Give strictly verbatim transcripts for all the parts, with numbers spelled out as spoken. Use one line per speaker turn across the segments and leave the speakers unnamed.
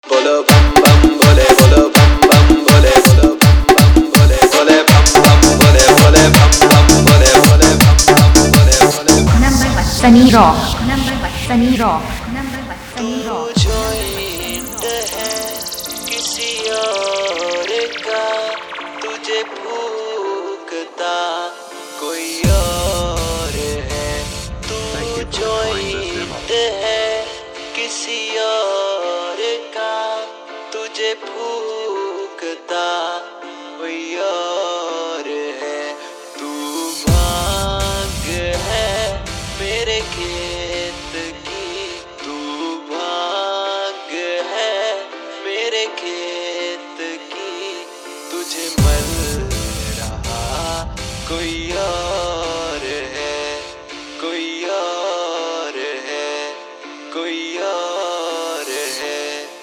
बोलो बम बम बोले बोलो बम बम बोले बोलो बम बम बोले बोले बम बम बोले बोले बम बम बोले बोले बम बम बोले बोले
Number one Sunny Rock. Number one Sunny Rock. Number one Sunny Rock.
Joint है किसी और का तुझे भूखता कोई और है तू जॉइंट है किसी और का तुझे भूखता कोई और है तू भाग है मेरे खेत की तू भाग है मेरे खेत की तुझे मर रहा कोई और है कोई और है कोई और है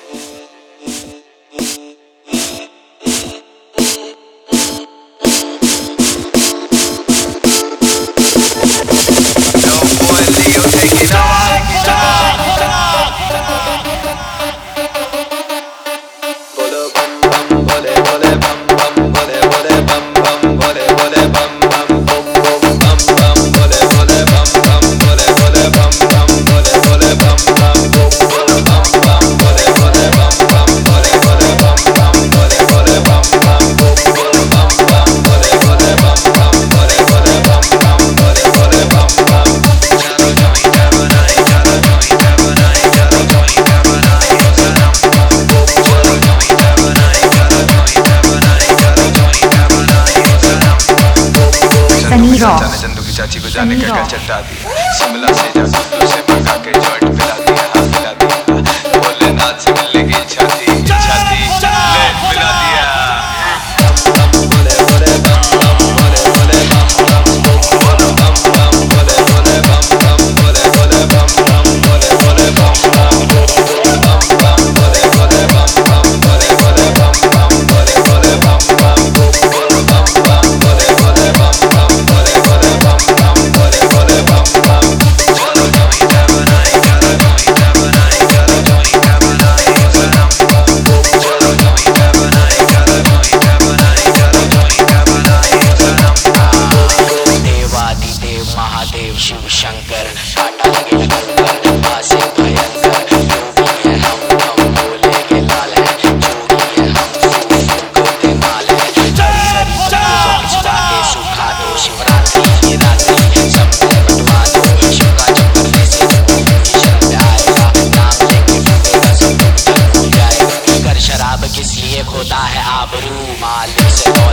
बोलो बम बम बोले बोले बम बम बोले बोले बम बम बोले बोले बम बम बम बम बम बोले बोले बम बम बोले बोले बम बम बोले बोले बम बम बम बम बोले बोले बम बम बोले बोले बम बम बोले बोले बम बम बम बम बोले बोले बम बम बोले बोले बम बम बोले बोले बम बम चलो जॉइंट बनाए चलो जॉइंट बनाए चलो जॉइंट बनाए सनम चलो जॉइंट बनाए चलो जॉइंट बनाए चलो जॉइंट बनाए सनम
Sunny Rock.
जाने चंदू की चाची को जाने का कल चट्टा दिया शिमला से जा कुल्लू से मंगा के जॉइंट पिला दिया हाँ पिला दिया भोलेनाथ से मिलने की इच्छा थी इच्छा थी ले पिला दिया
बम बोले बोले बम बम बोले बोले बम बम बोलो बम बम बोले बोले बम बम बोले बोले बम बम बोले बोले बम बम बम बम बोले बोले बम बम बोले बोले बम बम बोले बोले बम बम बोलो बम बम बोले बोले बम बम बोले बोले बम बम बोले बोले बम बम चलो जॉइंट बनाए चलो जॉइंट बनाए चलो जॉइंट बनाए सनम चलो जॉइंट बनाए चलो जॉइंट बनाए चलो जॉइंट बनाए सनम
देवादिदेव महादेव शिव शंकर काटा लगे कंकर आसे भयंकर योगी है हम हम भोले के लाल है जोगी है हम गोते माल है हरी हरी चक्रों खिंचवा के सुखा दो शिवरात्रि की रात्रि सब में बटवा दो शिव का चक्कर से शरण पे आएगा नाम लेके फूटेगा सब दुख भूल जाएगा कर शराब किस लिए खोता है आबरू मालिक से